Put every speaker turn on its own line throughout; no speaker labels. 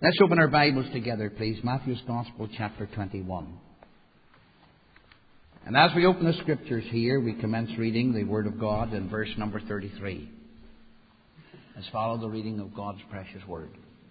Let's open our Bibles together, please. Matthew's Gospel, chapter 21. And as we open the Scriptures here, we commence reading the Word of God in verse number 33. Let's follow the reading of God's precious Word.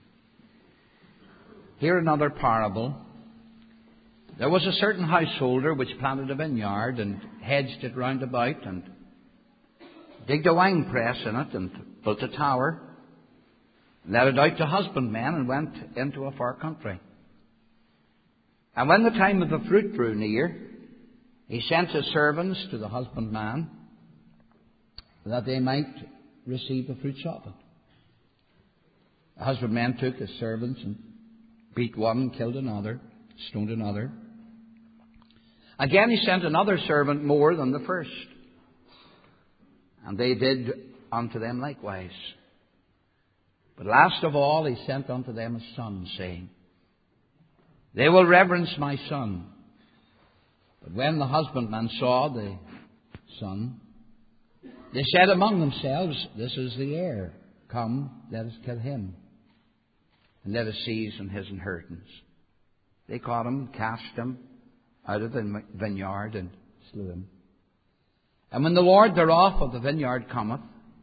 Here another parable. There was a certain householder which planted a vineyard and hedged it round about and digged a winepress in it and built a tower, let it out to husbandmen, and went into a far country. And when the time of the fruit drew near, he sent his servants to the husbandman that they might receive the fruits of it. The husbandman took his servants and beat one, killed another, stoned another. Again he sent another servant more than the first, and they did unto them likewise. But last of all he sent unto them a son, saying, They will reverence my son. But when the husbandmen saw the son, they said among themselves, This is the heir. Come, let us kill him, and let us seize on his inheritance. They caught him, cast him out of the vineyard, and slew him. And when the Lord thereof of the vineyard cometh,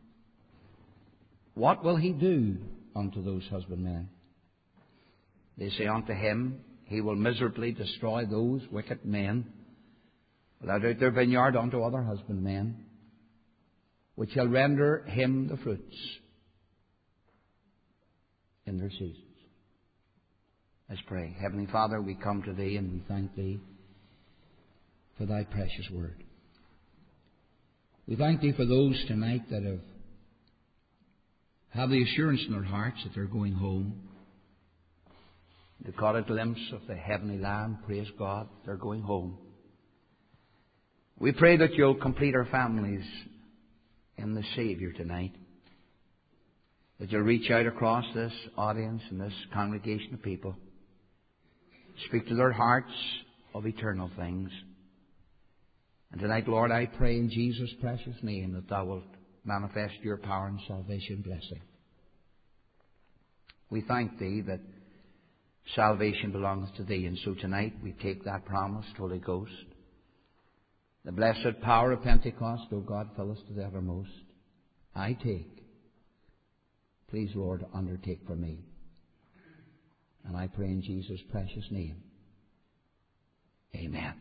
what will he do unto those husbandmen? They say unto him, He will miserably destroy those wicked men, let out their vineyard unto other husbandmen, which shall render him the fruits in their seasons. Let's pray. Heavenly Father, we come to Thee and we thank Thee for Thy precious Word. We thank Thee for those tonight that have the assurance in their hearts that they're going home. They've caught a glimpse of the heavenly land. Praise God, they're going home. We pray that You'll complete our families in the Saviour tonight. That You'll reach out across this audience and this congregation of people. Speak to their hearts of eternal things. And tonight, Lord, I pray in Jesus' precious name that Thou wilt manifest Your power and salvation blessing. We thank Thee that salvation belongs to Thee, and so tonight we take that promise, Holy Ghost. The blessed power of Pentecost, O God, fill us to the uttermost. I take. Please, Lord, undertake for me. And I pray in Jesus' precious name. Amen.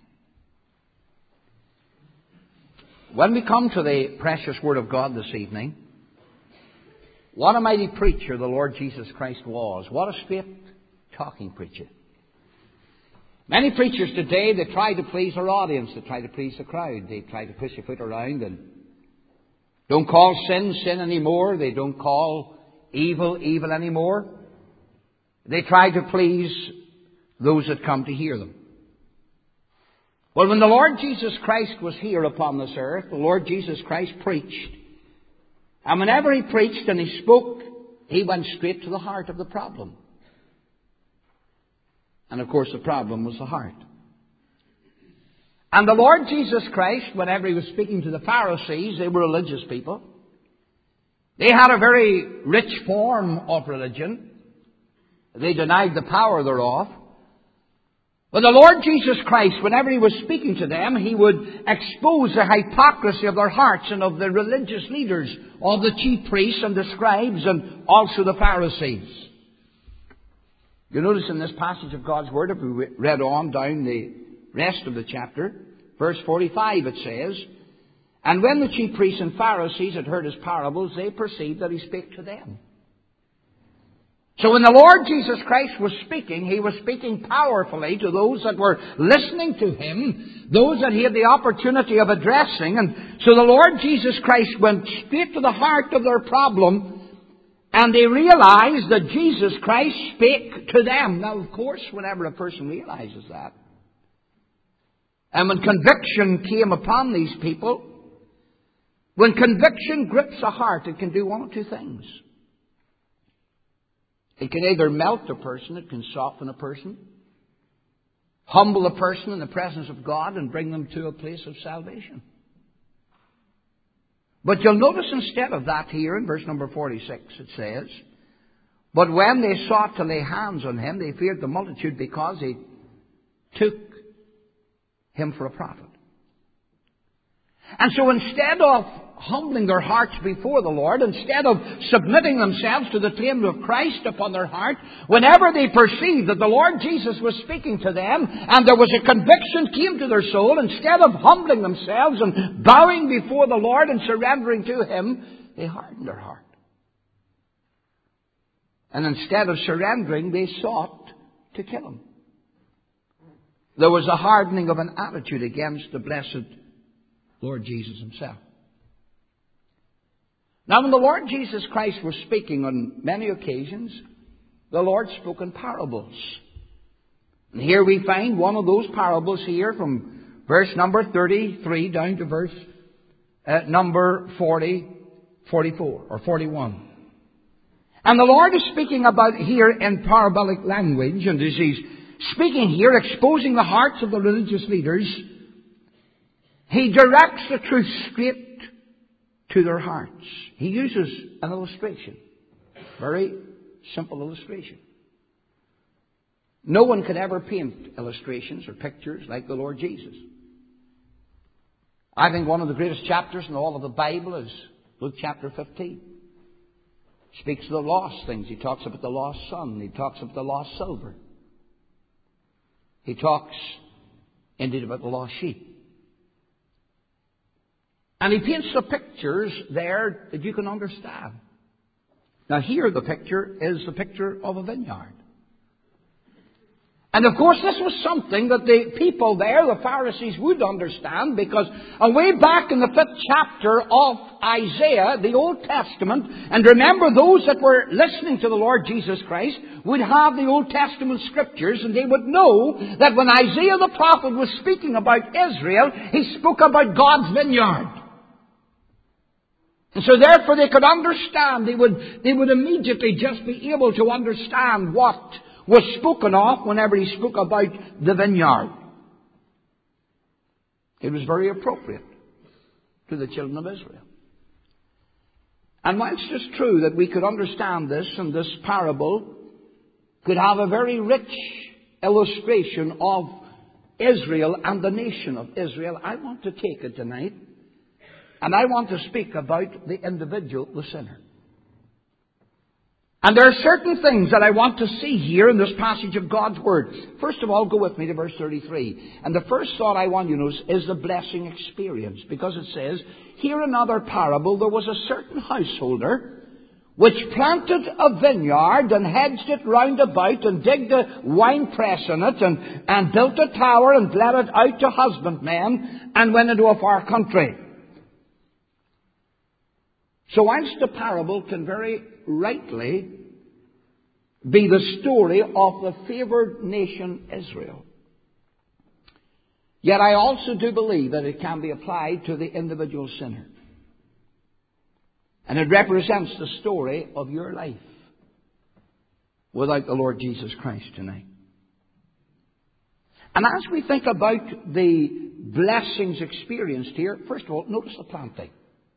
When we come to the precious Word of God this evening, what a mighty preacher the Lord Jesus Christ was. What a straight talking preacher. Many preachers today, they try to please their audience. They try to please the crowd. They try to push a foot around and don't call sin, sin anymore. They don't call evil, evil anymore. They try to please those that come to hear them. Well, when the Lord Jesus Christ was here upon this earth, the Lord Jesus Christ preached. And whenever He preached and He spoke, He went straight to the heart of the problem. And of course the problem was the heart. And the Lord Jesus Christ, whenever He was speaking to the Pharisees, they were religious people. They had a very rich form of religion. They denied the power thereof. But the Lord Jesus Christ, whenever He was speaking to them, He would expose the hypocrisy of their hearts and of the religious leaders, of the chief priests and the scribes and also the Pharisees. You notice in this passage of God's Word, if we read on down the rest of the chapter, verse 45 it says, And when the chief priests and Pharisees had heard His parables, they perceived that He spake to them. So when the Lord Jesus Christ was speaking, He was speaking powerfully to those that were listening to Him, those that He had the opportunity of addressing. And so the Lord Jesus Christ went straight to the heart of their problem, and they realized that Jesus Christ spake to them. Now, of course, whenever a person realizes that, and when conviction came upon these people, when conviction grips a heart, it can do one of two things. It can either melt a person, it can soften a person, humble a person in the presence of God and bring them to a place of salvation. But you'll notice instead of that here in verse number 46, it says, But when they sought to lay hands on him, they feared the multitude because he took him for a prophet. And so instead of humbling their hearts before the Lord, instead of submitting themselves to the claim of Christ upon their heart, whenever they perceived that the Lord Jesus was speaking to them and there was a conviction came to their soul, instead of humbling themselves and bowing before the Lord and surrendering to Him, they hardened their heart. And instead of surrendering, they sought to kill Him. There was a hardening of an attitude against the blessed Lord Jesus Himself. Now, when the Lord Jesus Christ was speaking on many occasions, the Lord spoke in parables. And here we find one of those parables here from verse number 33 down to verse number 44 or 41. And the Lord is speaking about here in parabolic language, and as He's speaking here, exposing the hearts of the religious leaders, He directs the truth straight to their hearts. He uses an illustration. Very simple illustration. No one could ever paint illustrations or pictures like the Lord Jesus. I think one of the greatest chapters in all of the Bible is Luke chapter 15. He speaks of the lost things. He talks about the lost son. He talks about the lost silver. He talks indeed about the lost sheep. And he paints the pictures there that you can understand. Now here the picture is the picture of a vineyard. And of course this was something that the people there, the Pharisees, would understand, because way back in the 5th chapter of Isaiah, the Old Testament, and remember those that were listening to the Lord Jesus Christ would have the Old Testament scriptures, and they would know that when Isaiah the prophet was speaking about Israel, he spoke about God's vineyard. And so therefore they could understand, they would immediately just be able to understand what was spoken of whenever he spoke about the vineyard. It was very appropriate to the children of Israel. And whilst it's true that we could understand this, and this parable could have a very rich illustration of Israel and the nation of Israel, I want to take it tonight, and I want to speak about the individual, the sinner. And there are certain things that I want to see here in this passage of God's Word. First of all, go with me to verse 33. And the first thought I want you to notice is the blessing experience. Because it says, here another parable, there was a certain householder which planted a vineyard and hedged it round about and digged a winepress in it and built a tower and let it out to husbandmen and went into a far country. So whilst the parable can very rightly be the story of the favoured nation Israel, yet I also do believe that it can be applied to the individual sinner. And it represents the story of your life without the Lord Jesus Christ tonight. And as we think about the blessings experienced here, first of all, notice the planting.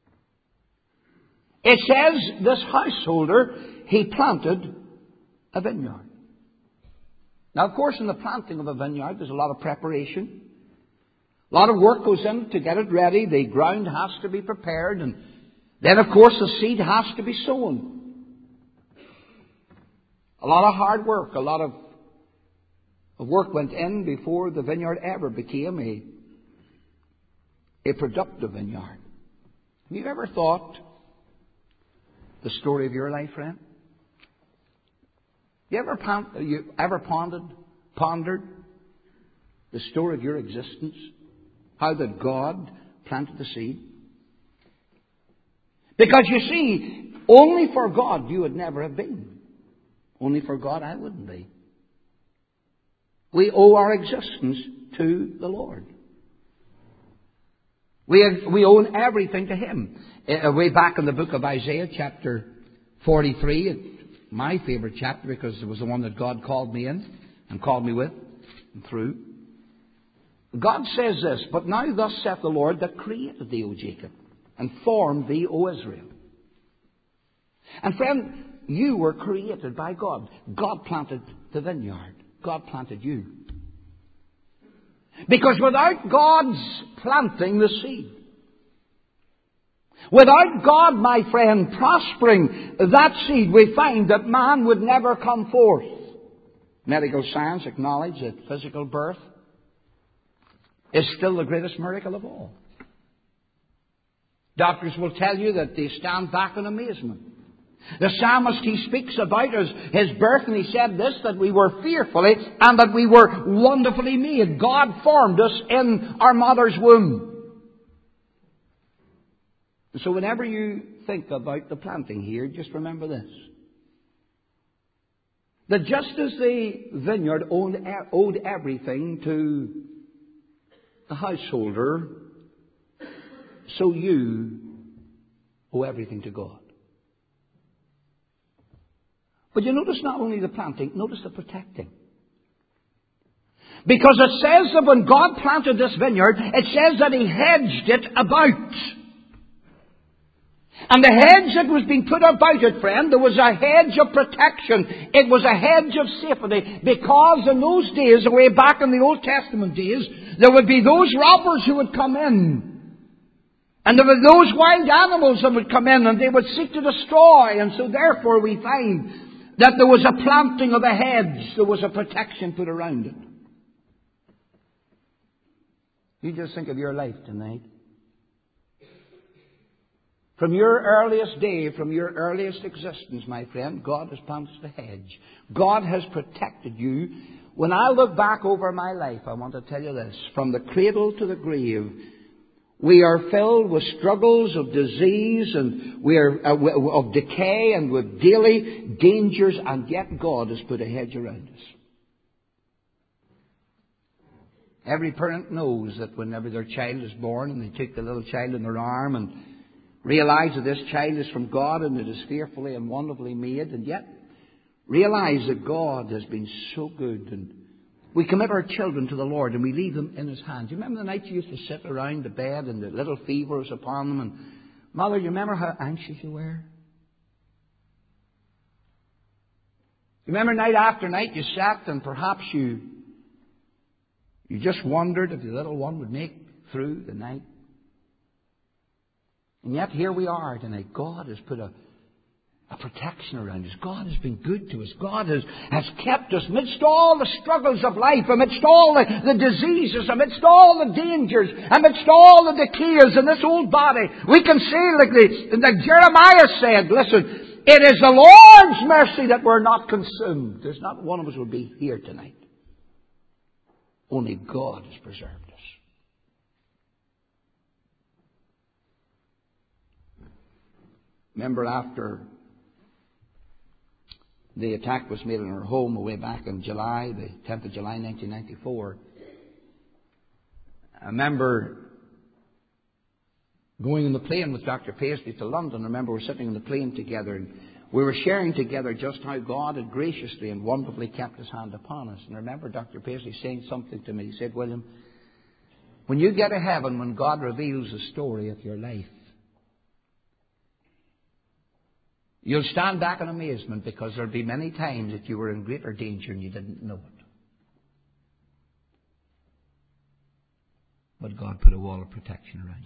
It says this householder, he planted a vineyard. Now, of course, in the planting of a vineyard, there's a lot of preparation. A lot of work goes in to get it ready. The ground has to be prepared. And then, of course, the seed has to be sown. A lot of hard work, a lot of work went in before the vineyard ever became a productive vineyard. Have you ever thought the story of your life, friend? You ever pondered the story of your existence? How that God planted the seed? Because you see, only for God you would never have been. Only for God I wouldn't be. We owe our existence to the Lord. We own everything to Him. Way back in the book of Isaiah, chapter 43, my favorite chapter because it was the one that God called me in and called me with and through. God says this, but now thus saith the Lord that created thee, O Jacob, and formed thee, O Israel. And friend, you were created by God. God planted the vineyard. God planted you. Because without God's planting the seed, without God, my friend, prospering that seed, we find that man would never come forth. Medical science acknowledges that physical birth is still the greatest miracle of all. Doctors will tell you that they stand back in amazement. The psalmist, he speaks about his birth, and he said this, that we were fearfully and that we were wonderfully made. God formed us in our mother's womb. So whenever you think about the planting here, just remember this. That just as the vineyard owed everything to the householder, so you owe everything to God. But you notice not only the planting, notice the protecting. Because it says that when God planted this vineyard, it says that He hedged it about. And the hedge that was being put about it, friend, there was a hedge of protection. It was a hedge of safety. Because in those days, way back in the Old Testament days, there would be those robbers who would come in. And there were those wild animals that would come in and they would seek to destroy. And so therefore we find that there was a planting of a hedge. There was a protection put around it. You just think of your life tonight. From your earliest day, from your earliest existence, my friend, God has planted a hedge. God has protected you. When I look back over my life, I want to tell you this. From the cradle to the grave, we are filled with struggles of disease and we are of decay and with daily dangers, and yet God has put a hedge around us. Every parent knows that whenever their child is born and they take the little child in their arm and realize that this child is from God and it is fearfully and wonderfully made, and yet realize that God has been so good, and we commit our children to the Lord and we leave them in His hands. You remember the night you used to sit around the bed and the little fever was upon them, and Mother, you remember how anxious you were? You remember night after night you sat and perhaps you just wondered if the little one would make through the night. And yet here we are tonight. God has put a protection around us. God has been good to us. God has kept us amidst all the struggles of life, amidst all the diseases, amidst all the dangers, amidst all the decays in this old body. We can say like Jeremiah said, listen, it is the Lord's mercy that we're not consumed. There's not one of us would be here tonight. Only God has preserved us. Remember after the attack was made in our home way back in July, the 10th of July 1994, I remember going on the plane with Dr. Paisley to London. I remember we were sitting on the plane together and we were sharing together just how God had graciously and wonderfully kept His hand upon us. And I remember Dr. Paisley saying something to me. He said, William, when you get to heaven, when God reveals the story of your life, you'll stand back in amazement, because there'll be many times that you were in greater danger and you didn't know it. But God put a wall of protection around you.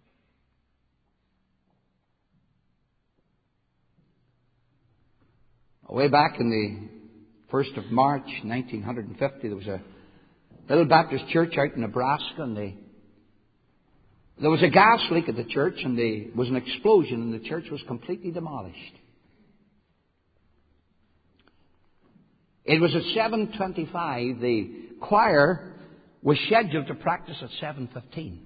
Way back in the 1st of March 1950, there was a little Baptist church out in Nebraska, and there was a gas leak at the church, and there was an explosion, and the church was completely demolished. It was at 7:25. The choir was scheduled to practice at 7:15.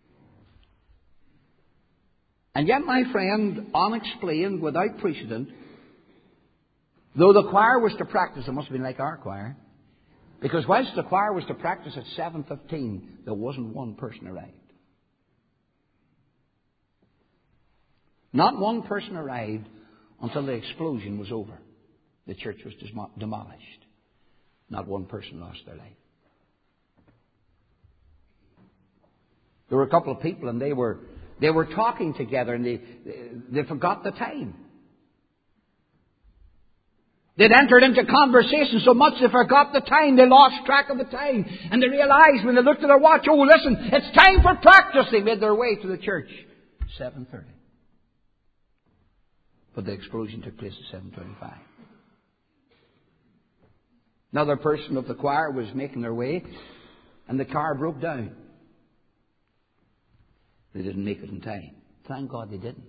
And yet, my friend, unexplained, without precedent, though the choir was to practice, it must have been like our choir, because whilst the choir was to practice at 7:15, there wasn't one person arrived. Not one person arrived until the explosion was over. The church was demolished. Not one person lost their life. There were a couple of people, and they were talking together, and they forgot the time. They'd entered into conversation so much they forgot the time. They lost track of the time. And they realized when they looked at their watch, oh, listen, it's time for practice. They made their way to the church. 7:30. But the explosion took place at 7:25. Another person of the choir was making their way, and the car broke down. They didn't make it in time. Thank God they didn't.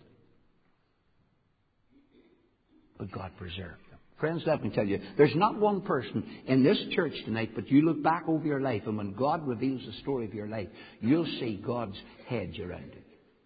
But God preserved them. Friends, let me tell you, there's not one person in this church tonight, but you look back over your life, and when God reveals the story of your life, you'll see God's hedge around it.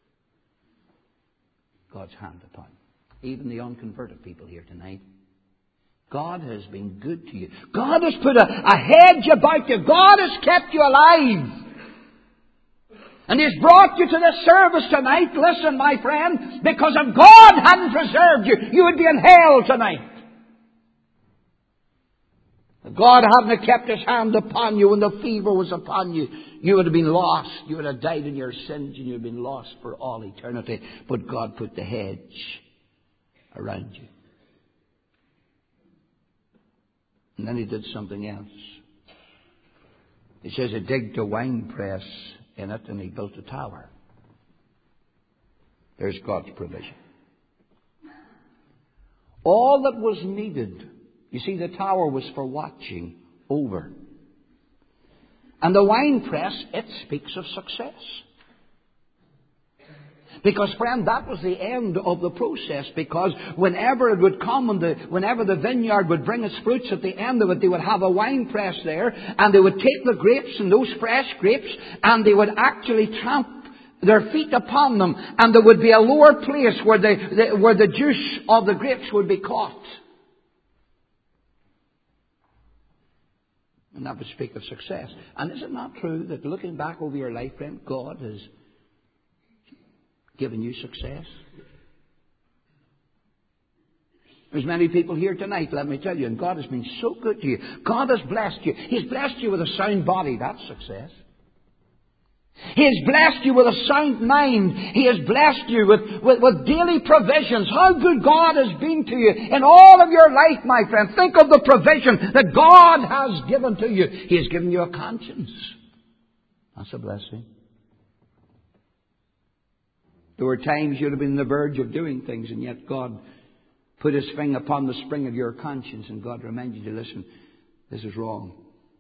God's hand upon you. Even the unconverted people here tonight. God has been good to you. God has put a hedge about you. God has kept you alive. And He's brought you to this service tonight. Listen, my friend, because if God hadn't preserved you, you would be in hell tonight. If God hadn't kept His hand upon you when the fever was upon you, you would have been lost. You would have died in your sins and you would have been lost for all eternity. But God put the hedge around you. And then He did something else. He says He digged a wine press in it and He built a tower. There's God's provision. All that was needed. You see, the tower was for watching over. And the wine press, it speaks of success. Because, friend, that was the end of the process. Because whenever it would come and whenever the vineyard would bring its fruits at the end of it, they would have a wine press there, and they would take the grapes and those fresh grapes, and they would actually tramp their feet upon them, and there would be a lower place where the juice of the grapes would be caught. And that would speak of success. And is it not true that looking back over your life, friend, God has given you success? There's many people here tonight, let me tell you, and God has been so good to you. God has blessed you. He's blessed you with a sound body. That's success. He has blessed you with a sound mind. He has blessed you with daily provisions. How good God has been to you in all of your life, my friend. Think of the provision that God has given to you. He has given you a conscience. That's a blessing. There were times you'd have been on the verge of doing things, and yet God put His finger upon the spring of your conscience, and God reminded you, listen, this is wrong.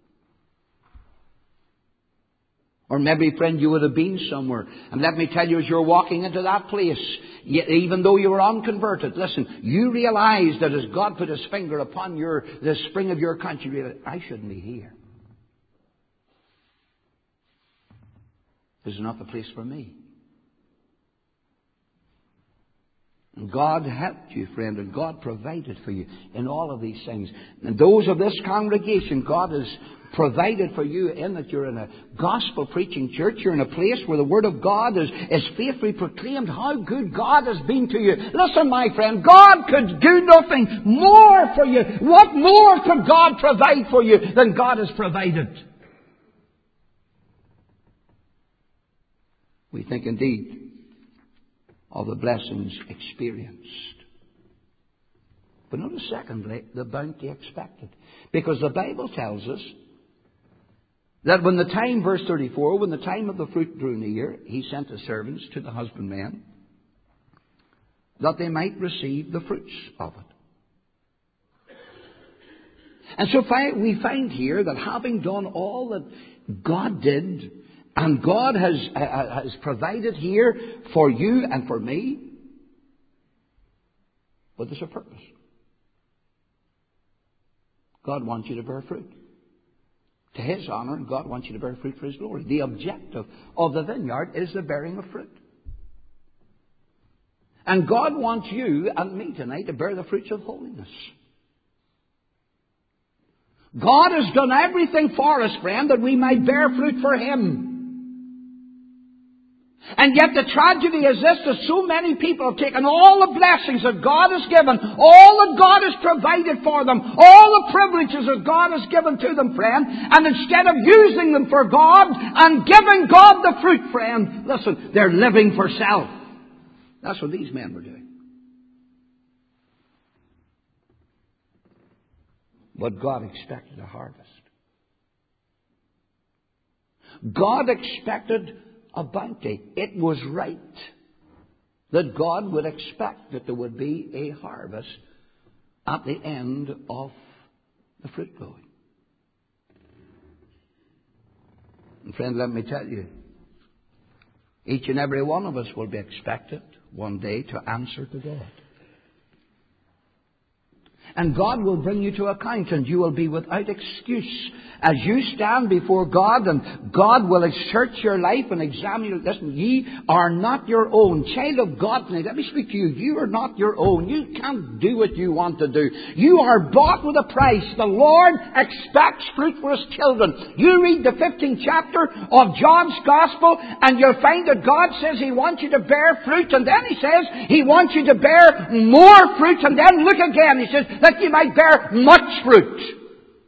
Or maybe, friend, you would have been somewhere. And let me tell you, as you're walking into that place, even though you were unconverted, listen, you realize that as God put His finger upon the spring of your conscience, you realize, I shouldn't be here. This is not the place for me. And God helped you, friend, and God provided for you in all of these things. And those of this congregation, God has provided for you in that you're in a gospel-preaching church. You're in a place where the Word of God is faithfully proclaimed. How good God has been to you. Listen, my friend, God could do nothing more for you. What more could God provide for you than God has provided? We think indeed of the blessings experienced. But notice secondly, the bounty expected. Because the Bible tells us that when the time, verse 34, when the time of the fruit drew near, He sent His servants to the husbandmen that they might receive the fruits of it. And so we find here that having done all that God did, and God has provided here for you and for me, but there's a purpose. God wants you to bear fruit. To His honor, and God wants you to bear fruit for His glory. The objective of the vineyard is the bearing of fruit. And God wants you and me tonight to bear the fruits of holiness. God has done everything for us, friend, that we might bear fruit for Him. And yet the tragedy is this, that so many people have taken all the blessings that God has given, all that God has provided for them, all the privileges that God has given to them, friend, and instead of using them for God and giving God the fruit, friend, listen, they're living for self. That's what these men were doing. But God expected a harvest. God expected a bounty. It was right that God would expect that there would be a harvest at the end of the fruit growing. And friend, let me tell you, each and every one of us will be expected one day to answer to God. And God will bring you to account, and you will be without excuse as you stand before God, and God will search your life and examine you. Listen, ye are not your own. Child of God, let me speak to you. You are not your own. You can't do what you want to do. You are bought with a price. The Lord expects fruit for His children. You read the 15th chapter of John's Gospel, and you'll find that God says He wants you to bear fruit, and then He says He wants you to bear more fruit, and then look again. He says that you might bear much fruit.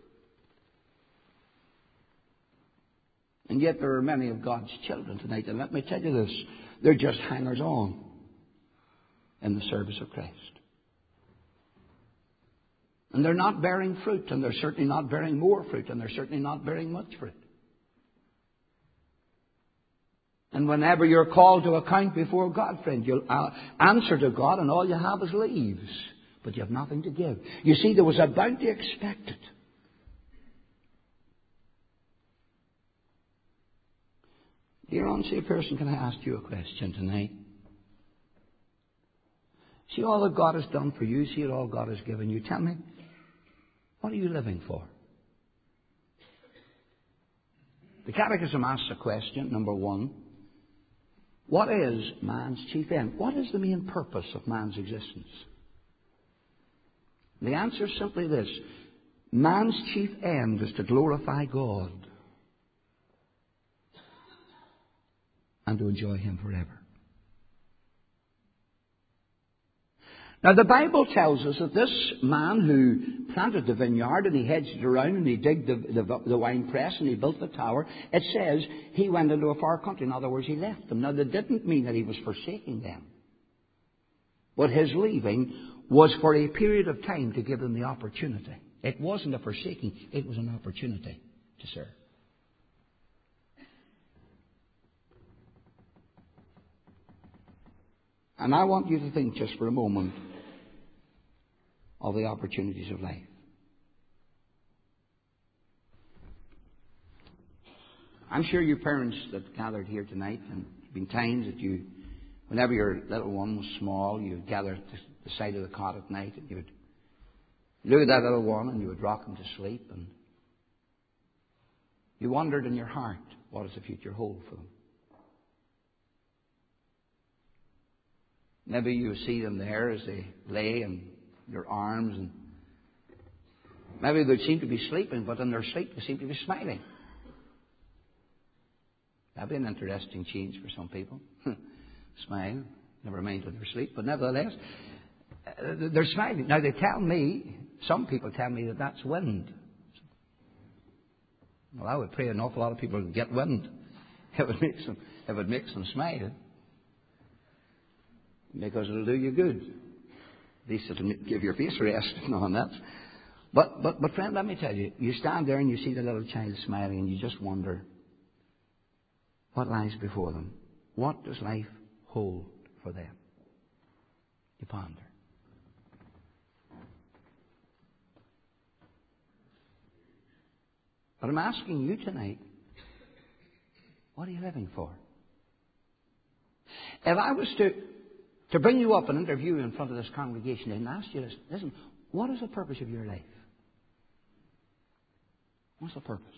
And yet there are many of God's children tonight, and let me tell you this, they're just hangers-on in the service of Christ. And they're not bearing fruit, and they're certainly not bearing more fruit, and they're certainly not bearing much fruit. And whenever you're called to account before God, friend, you'll answer to God, and all you have is leaves. But you have nothing to give. You see, there was a bounty expected. Dear unsaved person, can I ask you a question tonight? See all that God has done for you. See all God has given you. Tell me, what are you living for? The Catechism asks a question, number 1. What is man's chief end? What is the main purpose of man's existence? The answer is simply this. Man's chief end is to glorify God and to enjoy Him forever. Now the Bible tells us that this man who planted the vineyard and he hedged it around and he digged the wine press and he built the tower, it says he went into a far country. In other words, he left them. Now that didn't mean that he was forsaking them. But his leaving was for a period of time to give them the opportunity. It wasn't a forsaking, it was an opportunity to serve. And I want you to think just for a moment of the opportunities of life. I'm sure you parents that gathered here tonight, and there have been times that you, whenever your little one was small, you would gather at the side of the cot at night and you would look at that little one and you would rock him to sleep, and you wondered in your heart, what does the future hold for them? Maybe you see them there as they lay in your arms, and maybe they seem to be sleeping, but in their sleep they seem to be smiling. That'd be an interesting change for some people. Smile, never mind in their sleep, but nevertheless, they're smiling. Now they tell me, some people tell me that that's wind. Well, I would pray an awful lot of people would get wind. It would make them smile. Because it'll do you good. At least it'll give your face rest and all that. But friend, let me tell you, you stand there and you see the little child smiling and you just wonder what lies before them. What does life hold for them? You ponder. But I'm asking you tonight, what are you living for? If I was to bring you up and interview you in front of this congregation and ask you this, listen, what is the purpose of your life? What's the purpose?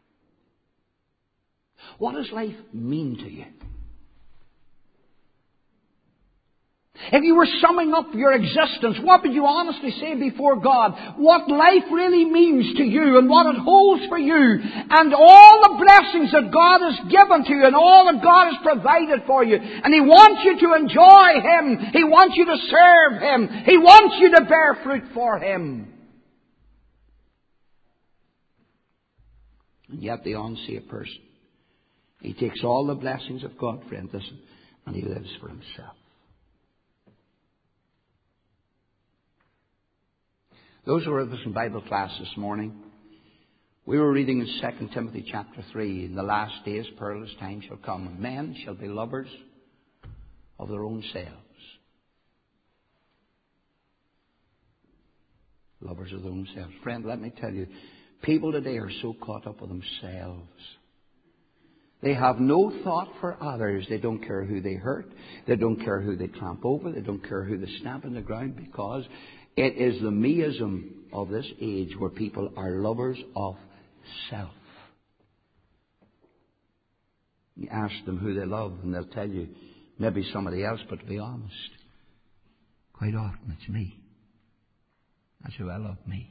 What does life mean to you? If you were summing up your existence, what would you honestly say before God? What life really means to you and what it holds for you, and all the blessings that God has given to you and all that God has provided for you. And He wants you to enjoy Him. He wants you to serve Him. He wants you to bear fruit for Him. And yet the unsaved person, he takes all the blessings of God, friend, listen, and he lives for himself. Those who were with us in Bible class this morning, we were reading in 2 Timothy chapter 3, in the last days perilous times shall come, and men shall be lovers of their own selves. Lovers of their own selves. Friend, let me tell you, people today are so caught up with themselves. They have no thought for others. They don't care who they hurt. They don't care who they tramp over. They don't care who they stamp in the ground, because it is the meism of this age where people are lovers of self. You ask them who they love and they'll tell you maybe somebody else, but to be honest, quite often it's me. That's who I love, me.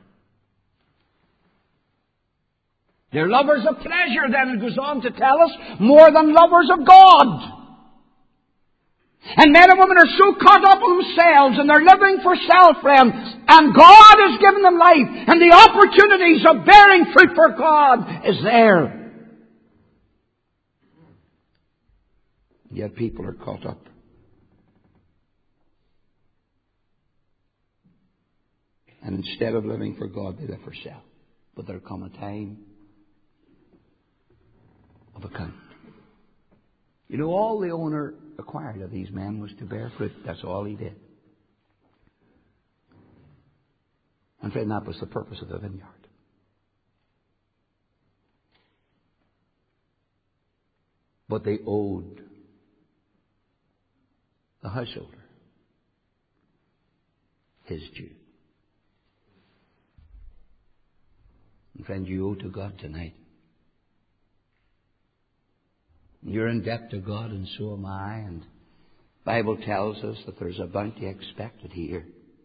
They're lovers of pleasure, then it goes on to tell us, more than lovers of God. And men and women are so caught up with themselves and they're living for self, friend. And God has given them life. And the opportunities of bearing fruit for God is there. Yet people are caught up. And instead of living for God, they live for self. But there'll come a time of account. You know, all the owner required of these men was to bear fruit. That's all he did. And friend, that was the purpose of the vineyard. But they owed the householder his due. And friend, you owe to God tonight. You're in debt to God, and so am I. And the Bible tells us that there's a bounty expected here.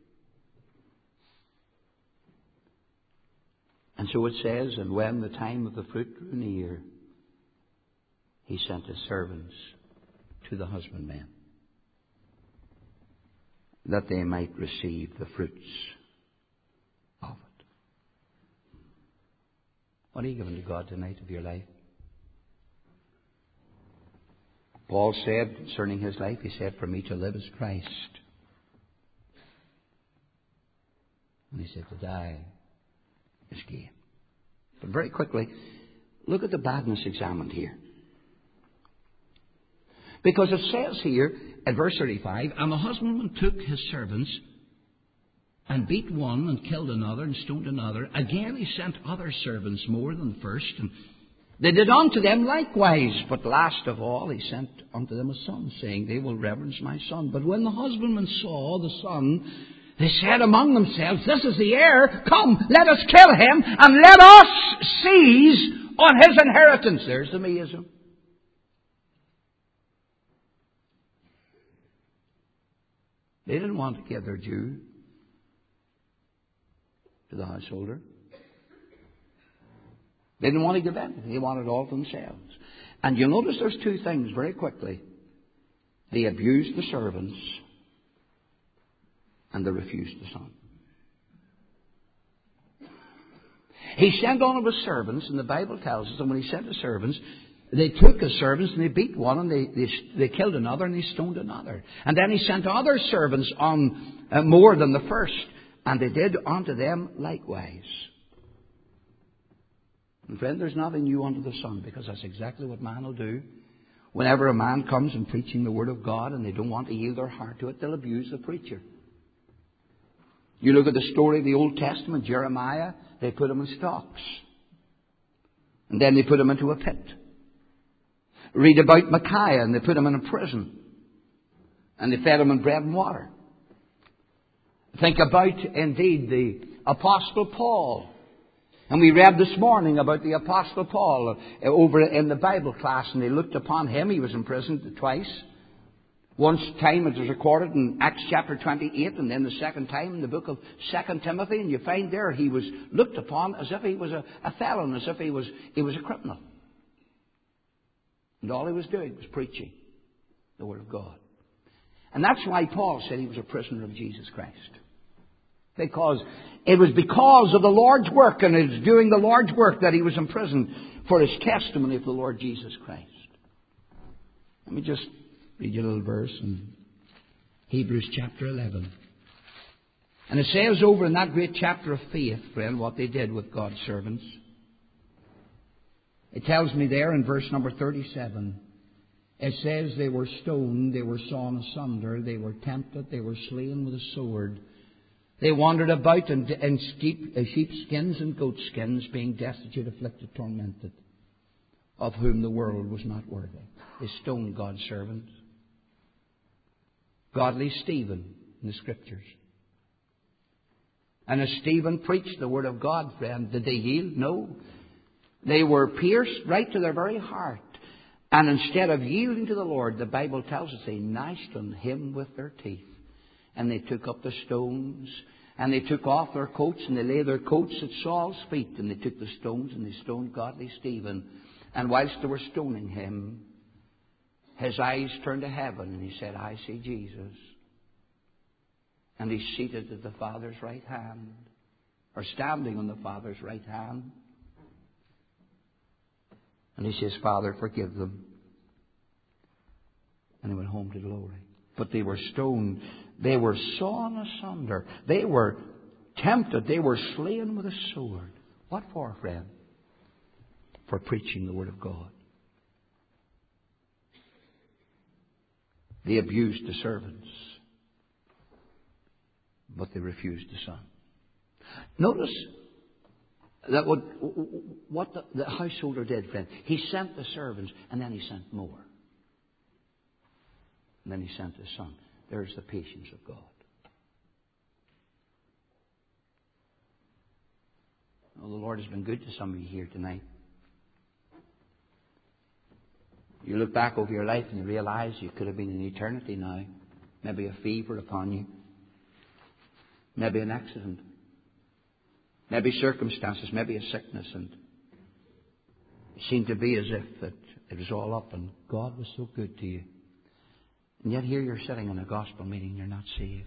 And so it says, and when the time of the fruit drew near, he sent his servants to the husbandmen, that they might receive the fruits of it. What are you giving to God tonight of your life? Paul said concerning his life, he said, for me to live is Christ. And he said, to die is gain. But very quickly, look at the badness examined here. Because it says here, at verse 35, and the husbandman took his servants and beat one and killed another and stoned another. Again he sent other servants more than the first, and they did unto them likewise. But last of all he sent unto them a son, saying, they will reverence my son. But when the husbandmen saw the son, they said among themselves, this is the heir. Come, let us kill him, and let us seize on his inheritance. There's the meism. They didn't want to give their due to the householder. They didn't want to give anything. They wanted all for themselves. And you'll notice there's two things very quickly. They abused the servants and they refused the son. He sent on of his servants, and the Bible tells us that when he sent his servants, they took his servants and they beat one, and they killed another, and they stoned another. And then he sent other servants on more than the first, and they did unto them likewise. And friend, there's nothing new under the sun, because that's exactly what man will do. Whenever a man comes and preaching the Word of God and they don't want to yield their heart to it, they'll abuse the preacher. You look at the story of the Old Testament, Jeremiah, they put him in stocks. And then they put him into a pit. Read about Micaiah, and they put him in a prison. And they fed him on bread and water. Think about, indeed, the Apostle Paul. And we read this morning about the Apostle Paul over in the Bible class, and they looked upon him. He was imprisoned twice. One time it was recorded in Acts chapter 28, and then the second time in the book of 2 Timothy. And you find there he was looked upon as if he was a felon, as if he was a criminal. And all he was doing was preaching the Word of God. And that's why Paul said he was a prisoner of Jesus Christ. Because it was because of the Lord's work, and it was doing the Lord's work, that he was imprisoned for his testimony of the Lord Jesus Christ. Let me just read you a little verse in Hebrews chapter 11. And it says over in that great chapter of faith, friend, what they did with God's servants. It tells me there in verse number 37, it says they were stoned, they were sawn asunder, they were tempted, they were slain with a sword. They wandered about in sheepskins and goatskins, being destitute, afflicted, tormented, of whom the world was not worthy. They stoned God's servants. Godly Stephen in the Scriptures. And as Stephen preached the Word of God, friend, did they yield? No. They were pierced right to their very heart. And instead of yielding to the Lord, the Bible tells us they gnashed on him with their teeth. And they took up the stones, and they took off their coats, and they laid their coats at Saul's feet, and they took the stones, and they stoned godly Stephen. And whilst they were stoning him, his eyes turned to heaven, and he said, I see Jesus. And he's seated at the Father's right hand, or standing on the Father's right hand. And he says, Father, forgive them. And he went home to glory. But they were stoned. They were sawn asunder. They were tempted. They were slain with a sword. What for, friend? For preaching the Word of God. They abused the servants, but they refused the Son. Notice that what the householder did, friend. He sent the servants, and then he sent more. And then he sent his Son. There's the patience of God. Oh, the Lord has been good to some of you here tonight. You look back over your life and you realize you could have been in eternity now. Maybe a fever upon you. Maybe an accident. Maybe circumstances. Maybe a sickness. And it seemed to be as if it was all up and God was so good to you. And yet here you're sitting in a gospel meeting and you're not saved.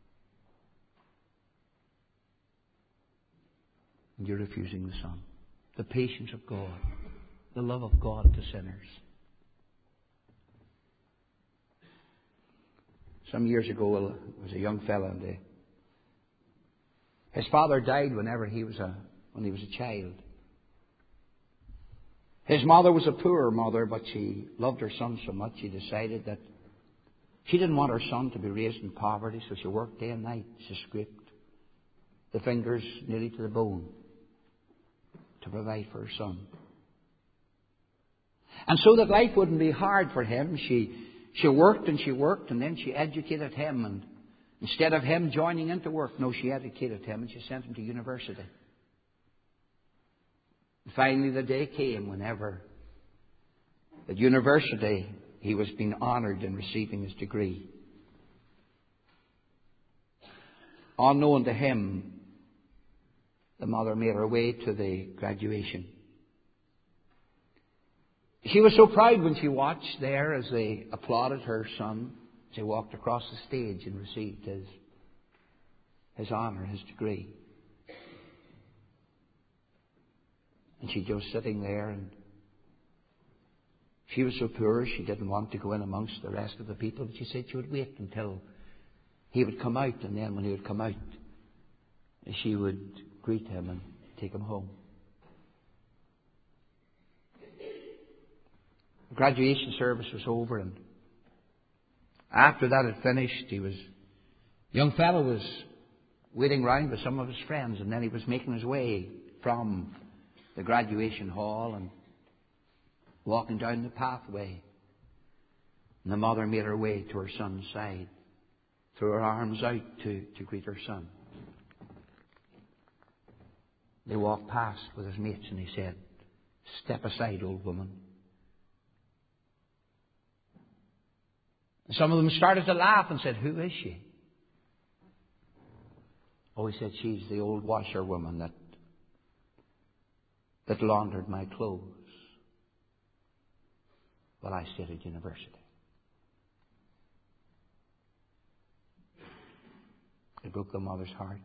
And you're refusing the Son. The patience of God. The love of God to sinners. Some years ago, there was a young fellow, and his father died when he was a child. His mother was a poor mother, but she loved her son so much she decided that she didn't want her son to be raised in poverty, so she worked day and night. She scraped the fingers nearly to the bone to provide for her son. And so that life wouldn't be hard for him, she worked, and then she educated him. And instead of him joining into work, no, she educated him and she sent him to university. And finally, the day came whenever at university he was being honoured in receiving his degree. Unknown to him, the mother made her way to the graduation. She was so proud when she watched there as they applauded her son as he walked across the stage and received his honour, his degree. And she just sitting there, and she was so poor she didn't want to go in amongst the rest of the people, but she said she would wait until he would come out, and then when he would come out, she would greet him and take him home. The graduation service was over, and after that had finished, the young fellow was waiting round with some of his friends, and then he was making his way from the graduation hall and walking down the pathway. And the mother made her way to her son's side, threw her arms out to greet her son. They walked past with his mates, and he said, "Step aside, old woman." Some of them started to laugh and said, "Who is she?" Oh, he said, "She's the old washerwoman that laundered my clothes while I stayed at university." It broke the mother's heart.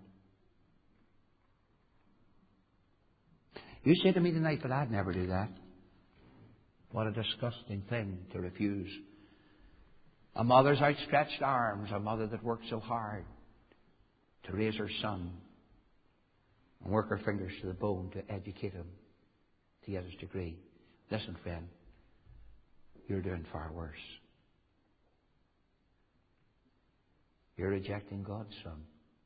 You say to me tonight, "But I'd never do that." What a disgusting thing to refuse a mother's outstretched arms, a mother that worked so hard to raise her son and work her fingers to the bone to educate him to get his degree. Listen, friend, you're doing far worse. You're rejecting God's Son.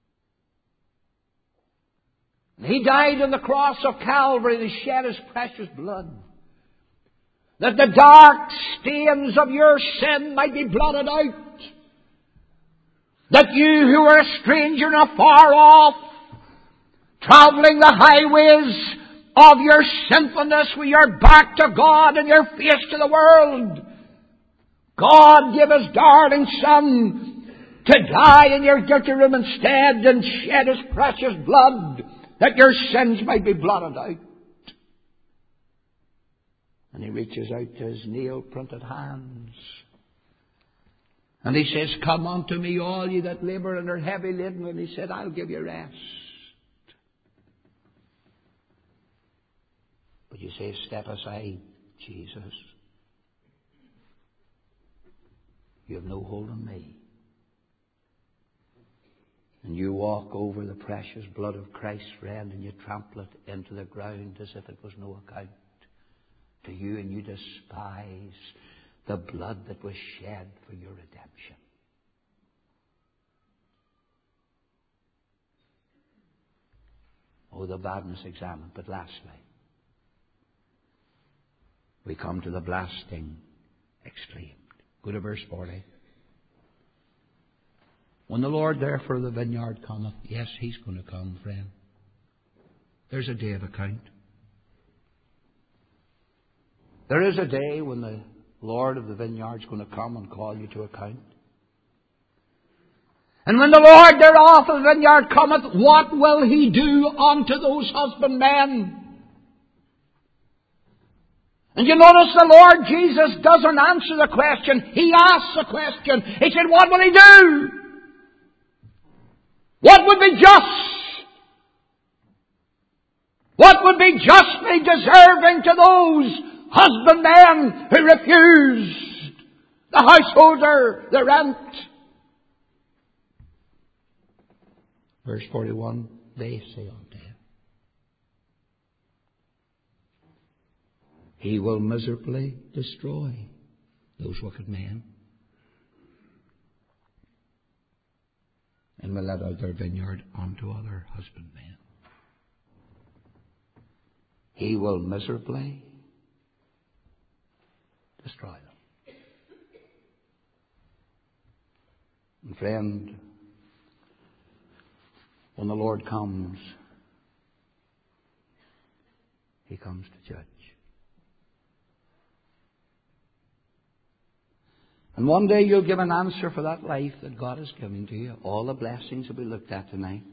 And He died on the cross of Calvary to shed His precious blood, that the dark stains of your sin might be blotted out. That you who are a stranger and afar off, traveling the highways of your sinfulness with your back to God and your face to the world, God gave His darling Son to die in your guilty room instead and shed His precious blood that your sins might be blotted out. And He reaches out to His nail-printed hands. And He says, "Come unto me, all ye that labour and are heavy laden." And He said, "I'll give you rest." But you say, "Step aside, Jesus. You have no hold on me." And you walk over the precious blood of Christ, friend, and you trample it into the ground as if it was no account to you, and you despise the blood that was shed for your redemption. Oh, the badness examined. But lastly, we come to the blasting exclaimed. Go to verse 40. When the Lord therefore of the vineyard cometh, yes, He's going to come, friend. There's a day of account. There is a day when the Lord of the vineyard is going to come and call you to account. And when the Lord thereof of the vineyard cometh, what will He do unto those husbandmen? And you notice the Lord Jesus doesn't answer the question. He asks the question. He said, what will He do? What would be just? What would be justly deserving to those husbandmen who refused the householder, the rent? Verse 41, they say unto Him, He will miserably destroy those wicked men, and will let out their vineyard unto other husbandmen. He will miserably destroy them. And friend, when the Lord comes, He comes to judge. And one day you'll give an answer for that life that God has given to you. All the blessings that we looked at tonight.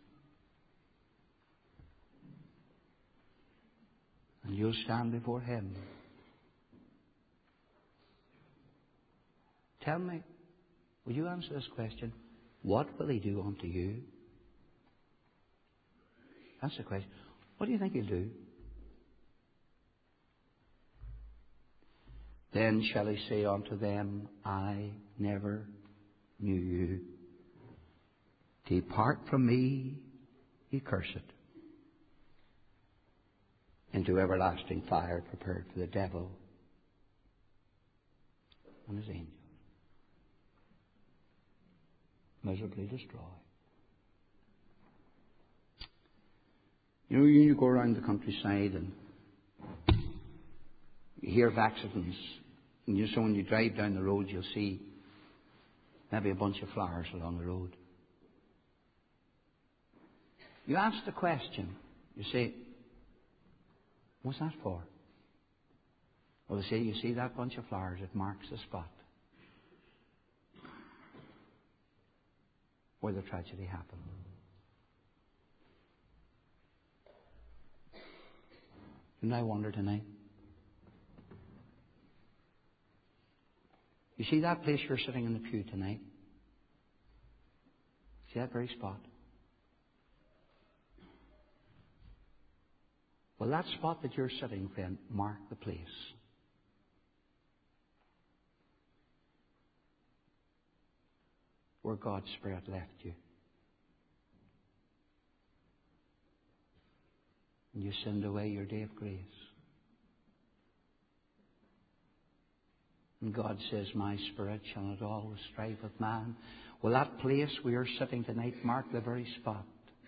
And you'll stand before Him. Tell me, will you answer this question? What will He do unto you? That's the question. What do you think He'll do? Then shall He say unto them, I never knew you. Depart from me, ye cursed, into everlasting fire prepared for the devil and his angels. Miserably destroyed. You know, you go around the countryside and you hear of accidents. And so when you drive down the road, you'll see maybe a bunch of flowers along the road. You ask the question. You say, what's that for? Well, they say, you see that bunch of flowers, it marks the spot where the tragedy happened. And I wonder tonight, you see that place you're sitting in the pew tonight? See that very spot? Well, that spot that you're sitting, friend, mark the place where God's Spirit left you and you sinned away your day of grace. And God says, my spirit shall not always strive with man. Will that place we are sitting tonight mark the very spot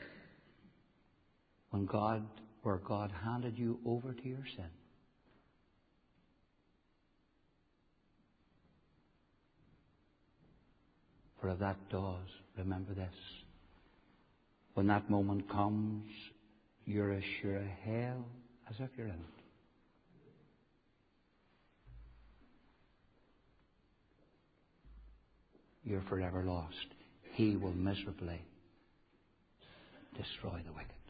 where God handed you over to your sin? For if that does, remember this. When that moment comes, you're as sure of hell as if you're in it. You're forever lost. He will miserably destroy the wicked.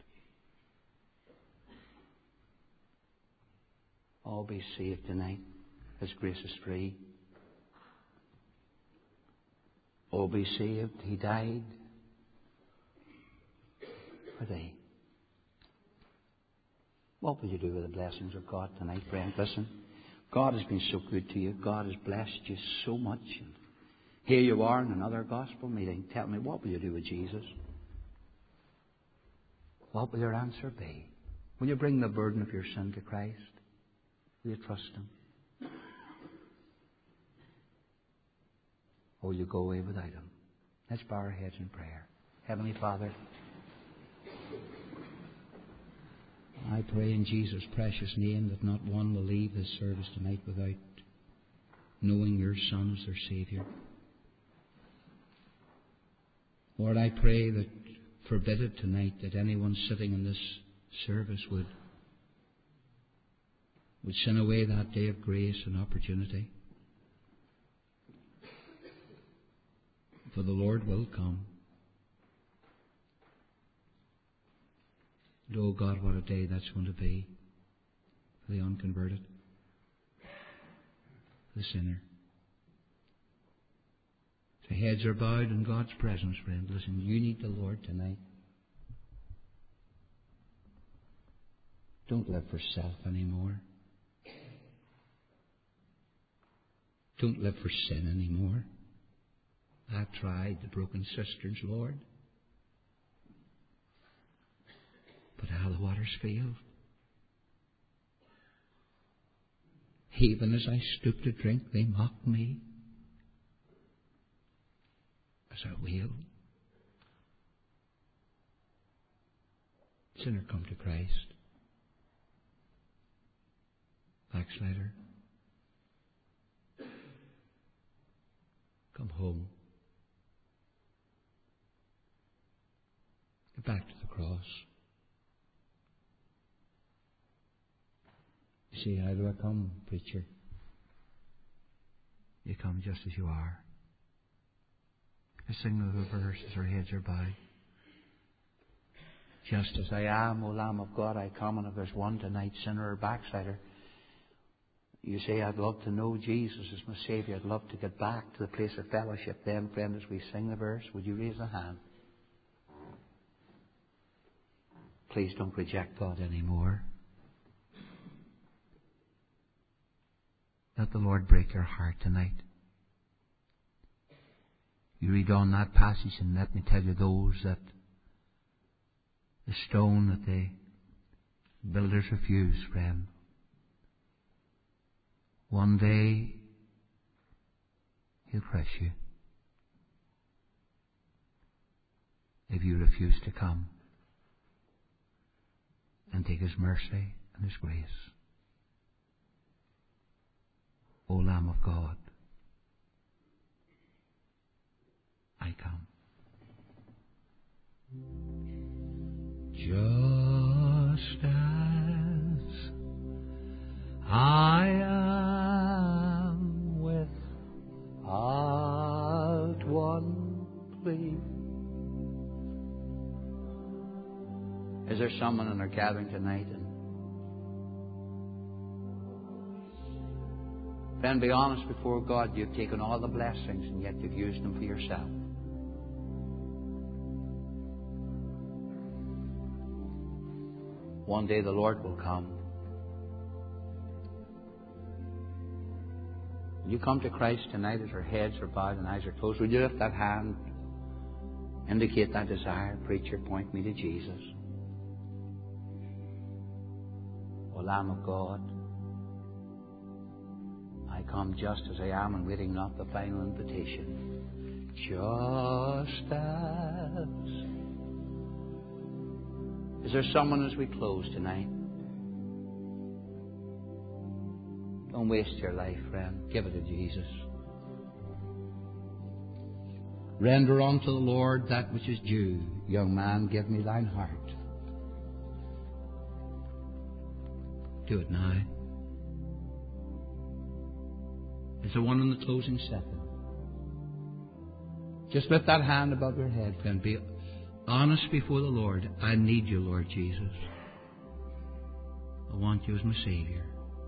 All be saved tonight. His grace is free. All be saved. He died for thee. What will you do with the blessings of God tonight, friend? Listen, God has been so good to you. God has blessed you so much. And here you are in another gospel meeting. Tell me, what will you do with Jesus? What will your answer be? Will you bring the burden of your sin to Christ? Will you trust Him? Or will you go away without Him? Let's bow our heads in prayer. Heavenly Father, I pray in Jesus' precious name that not one will leave this service tonight without knowing your Son as their Saviour. Lord, I pray that forbid it tonight that anyone sitting in this service would sin away that day of grace and opportunity. For the Lord will come. And oh God, what a day that's going to be for the unconverted, the sinner. The heads are bowed in God's presence, friend. Listen, you need the Lord tonight. Don't live for self anymore. Don't live for sin anymore. I've tried the broken cisterns, Lord. But how the waters failed. Even as I stooped to drink, they mocked me as I wailed. Sinner, come to Christ. Backslider, come home. Get back to the cross. You see, how do I come, preacher? You come just as you are. I sing the verse as our heads are bowed. Just as I am, O Lamb of God, I come. And if there's one tonight, sinner or backslider, you say, I'd love to know Jesus as my Saviour. I'd love to get back to the place of fellowship. Then, friend, as we sing the verse, would you raise a hand? Please don't reject God anymore. Let the Lord break your heart tonight. You read on that passage, and let me tell you, those that the stone that the builders refused, friend, one day He'll crush you if you refuse to come and take His mercy and His grace. O Lamb of God, I come. Just as I am without one plea. Is there someone in our gathering tonight? Then be honest before God. You've taken all the blessings and yet you've used them for yourself. One day the Lord will come. When you come to Christ tonight, as our heads are bowed and eyes are closed, would you lift that hand? Indicate that desire. Preacher, point me to Jesus. O Lamb of God, I come just as I am and waiting not the final invitation. Just as. Is there someone as we close tonight? Don't waste your life, friend. Give it to Jesus. Render unto the Lord that which is due. Young man, give me thine heart. Do it now. Is there one in the closing second? Just lift that hand above your head, friend. Be honest before the Lord. I need you, Lord Jesus. I want you as my Savior.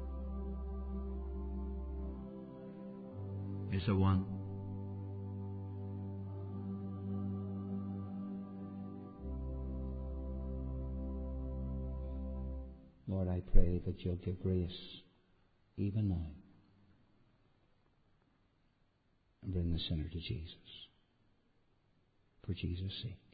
Is there one? Lord, I pray that you'll give grace even now and bring the sinner to Jesus for Jesus' sake.